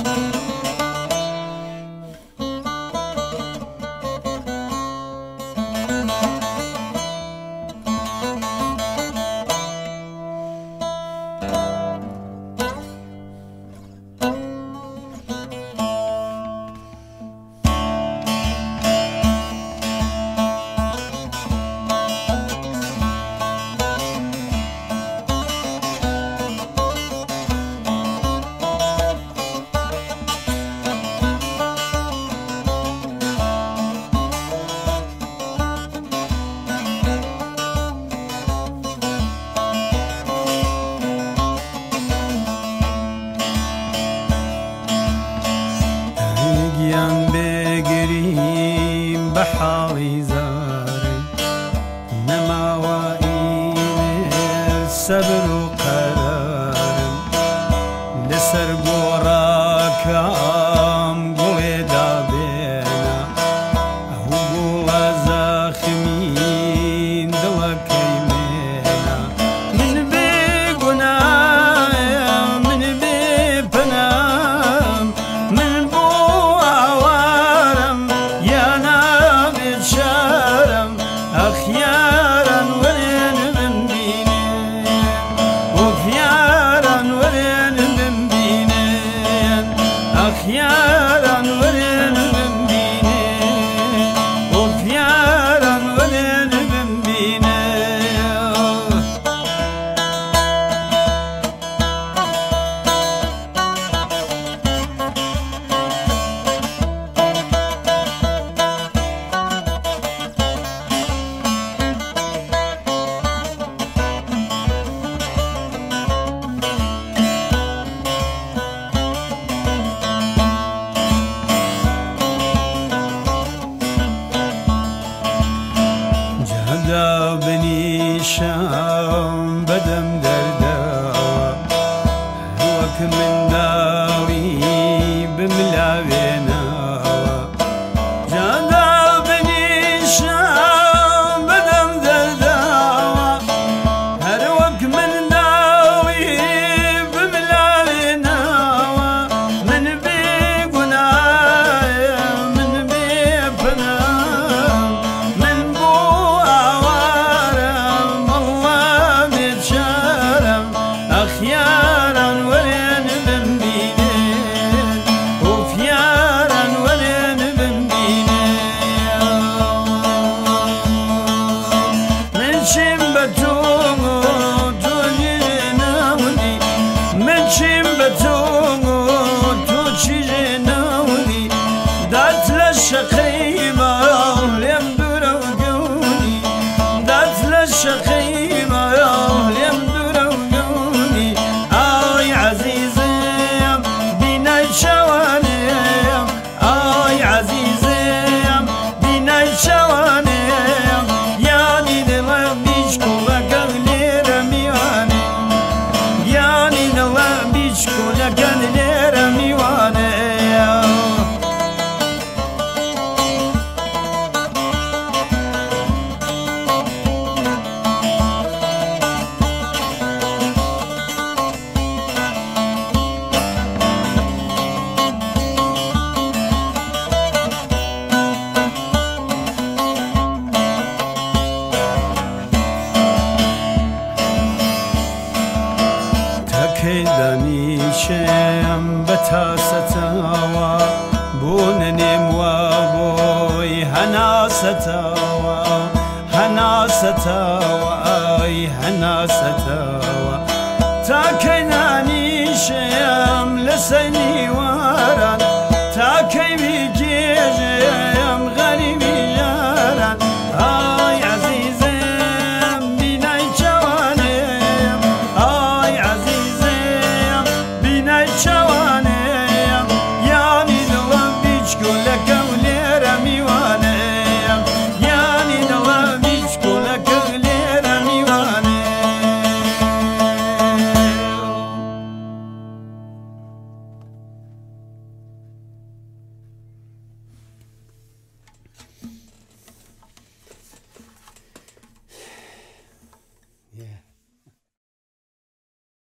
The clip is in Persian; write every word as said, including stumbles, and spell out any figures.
گیان بگریم بحاڵی زارم نەماوە ئینێ سەبر و قەرارم لەسەر گۆڕاکەم گوێدا بێنە ئەو گوڵە زەخمین دڵەکەی مێنە من بێگونایم من بێپەنام من أخيارا ولين من بينين وخيارا ولين من بينين أخيارا ولين من بينين وخيارا ولين من بينين جهدا بنيشان بدم درداوة هوك من داوي بملاويناوة جهدا بنيشان بدم درداوة هروك من داوي بملاويناوة من بيقنايا من بيبنام من أخيارا ولين من بينين وخيارا ولين من بينين من شمبتوم توجيناوني من شمبتوم توجيناوني دات للشقيمة لم دروقوني دات للشقيمة لم دروقوني آي عزيزي بنا الشواني آي عزيزي بنا الشواني يعني دلا بيشكو لك غير ميواني يعني دلا بيشكو لك غير ميواني دانیشم بتاسەتەوە بوون نێموە بۆی هەناسەتەوە هەناسەتەوە ئای هەناسەتەوە تاکەی نانیشم لەسەر